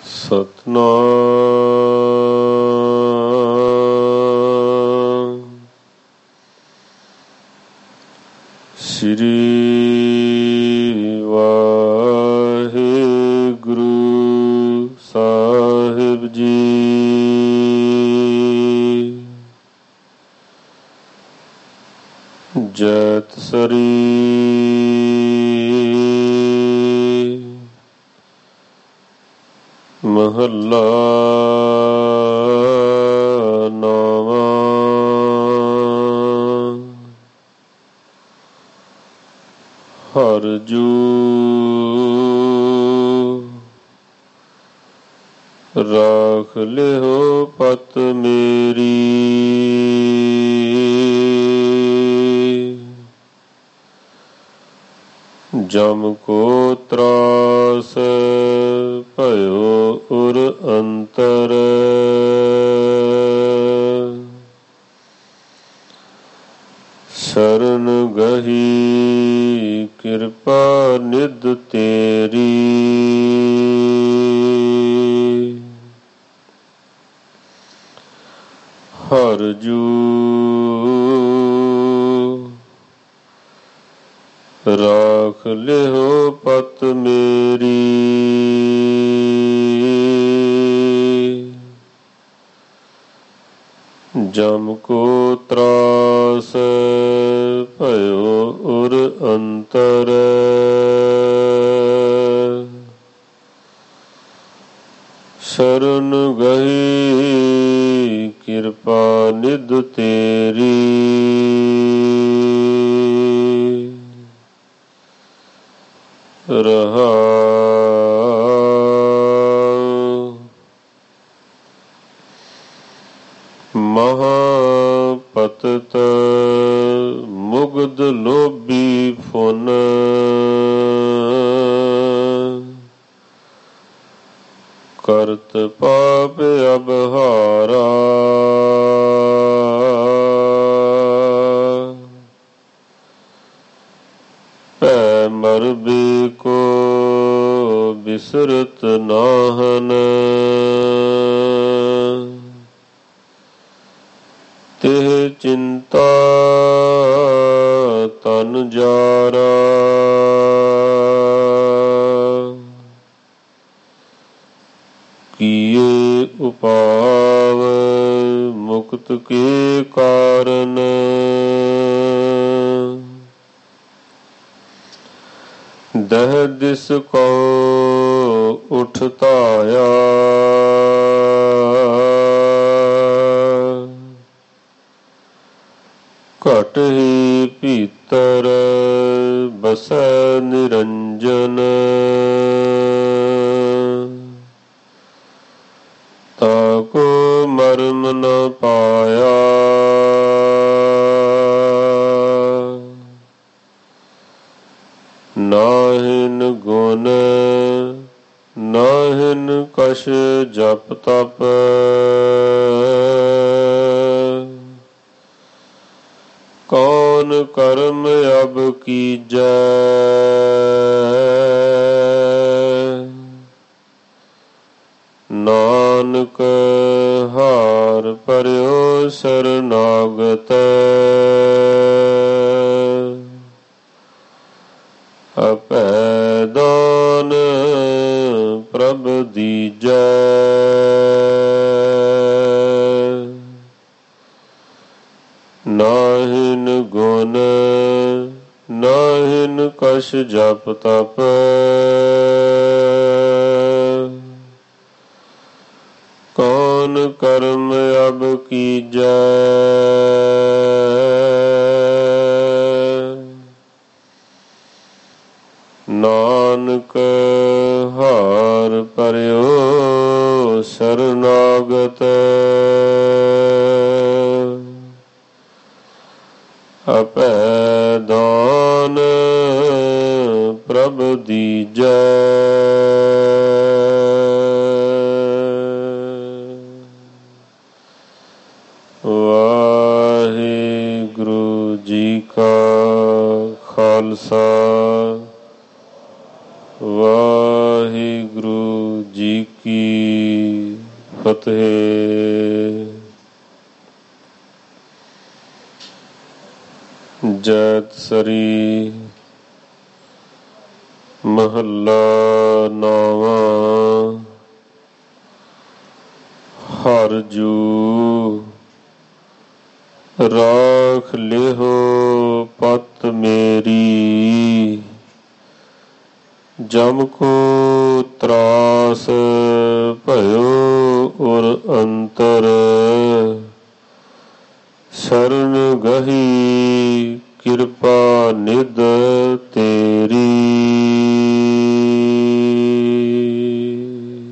ਸਤਨਾਮ ਸ੍ਰੀ ਵਾਹਿਗੁਰੂ ਸਾਹਿਬ ਜੀ। ਜੈਤ ਸਰੀ ਮਹੱਲਾ ਨੌਵਾਂ। ਹਰਿ ਜੂ ਰਾਖ ਲਿਹੁ ਪਤ ਮੇਰੀ, ਜਮ ਕੋ ਤਰਾਸ ਭਇਓ ਉਰ ਅੰਤਰ। ਸ਼ਰਨ ਗਹੀ ਕਿਰਪਾ ਨਿਧ ਤੇਰੀ, ਹਰਿ ਜੂ ਰਾਖ ਲਿਹੁ ਪਤ ਮੇਰੀ, ਜਮ ਕੋ ਤਰਾਸ ਭਇਓ ਉਰ ਅੰਤਰ। ਸ਼ਰਨ ਗਹੀ ਕਿਰਪਾ ਨਿਧ ਤੇਰੀ, ਰਹਾਉ। ਮਹਾਂ ਪਤਿਤ ਮੁਗਧ ਲੋਭੀ ਫੁਨ, ਕਰਤ ਪਾਪ ਅਬਹਾਰਾ। ਭੈ ਮਰਬੇ ਕੋ ਬਿਸਰਤ ਨਾਹਨ, ਤਿਹ ਚਿੰਤਾ ਤਨ ਜਾਰਾ। ਕੀਏ ਉਪਾਵ ਮੁਕਤ ਕੇ ਕਾਰਨ, ਦਹ ਦਿਸ ਕੋ ਉਠ ਧਾਇਆ। ਘਟ ਹੀ ਭੀਤਰ ਬਸੈ ਨਿਰੰਜਨ, ਤਾਕੋ ਮਰਮ ਨ ਪਾਇਆ। ਨਾਹਿਨ ਗੁਣ ਨਾਹਿਨ ਕਛ ਜਪ ਤਪ, ਕੌਣ ਕਰਮ ਅਬ ਕੀਜੈ। ਨਾਨਕ ਹਾਰ ਪਰਿਓ ਸਰਨਾਗਤ, ਅਭੈ ਦਾਨ ਪ੍ਰਭ ਦੀਜੈ। ਨਾਹਿਨ ਗੁਣ ਨਾਹਿਨ ਕਛ ਜਪ ਤਪ, ਕੌਣ ਕਰਮ ਅਬ ਕੀਜੈ। ਨਾਨਕ ਹਾਰ ਪਰਿਓ ਸਰਨਾਗਤ, ਅਭੈ ਦਾਨ ਪ੍ਰਭ ਦੀਜੈ। ਵਾਹਿਗੁਰੂ ਜੀ ਕਾ ਖਾਲਸਾ, ਵਾਹਿਗੁਰੂ ਜੀ जी की फतेह। जैत सरी महला नावा। हर जू राख लिहो पत मेरी। जम को त्रास भयो उर अंतर। शरण गही कृपा